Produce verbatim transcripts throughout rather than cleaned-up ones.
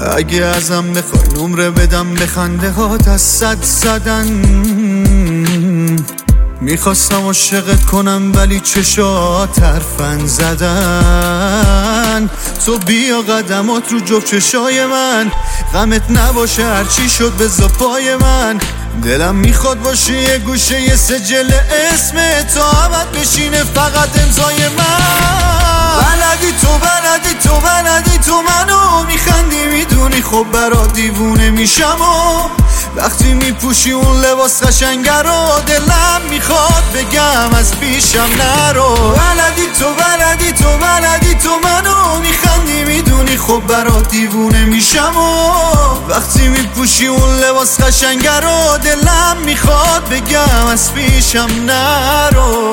اگه ازم بخوای نمره بدم به خنده هات از صد زدن. میخواستم عاشقت کنم ولی چشات حرفن زدن. تو بیا قدمات رو جفت چشای من، غمت نباشه هرچی شد بذار پای من. دلم میخواد باشی یه گوشه یه سجل اسم تو ابد بشینه فقط امضای من. بلدی تو بلدی تو بلدی تو منو میخندی میدونی خب برا دیوونه میشم و وقتی میپوشی اون لباس قشنگه رو دلم میخواد بگم از پیشم نرو. بلدی تو بلدی تو بلدی تو منو میخندی میدونی خب برا دیوونه میشم و وقتی میپوشی اون لباس قشنگه رو دلم میخواد بگم از پیشم نرو.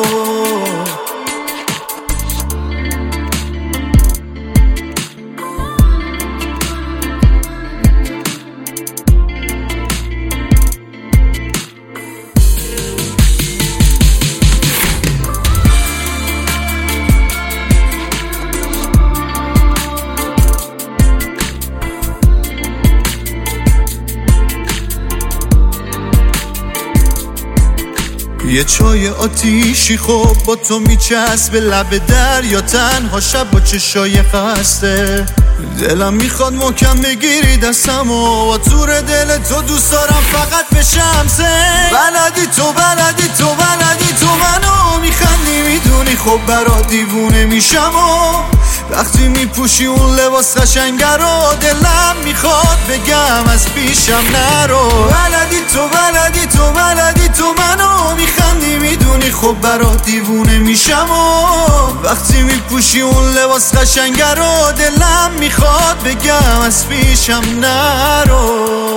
یه چای آتیشی خب با تو میچسبه لب دریا تنها شب با چشای خسته. دلم میخواد محکم بگیری دستم و تور دل تو دوست دارم فقط بشم سه. بلدی تو بلدی تو بلدی تو منو میخندی میدونی خب برا دیوونه میشم و وقتی میپوشی اون لباس قشنگه رو دلم میخواد بگم از پیشم نرو. بلدی تو بلدی تو بلدی تو منو میخندی میدونی خب برا دیوونه میشم و وقتی میپوشی اون لباس قشنگه رو دلم میخواد بگم از پیشم نرو.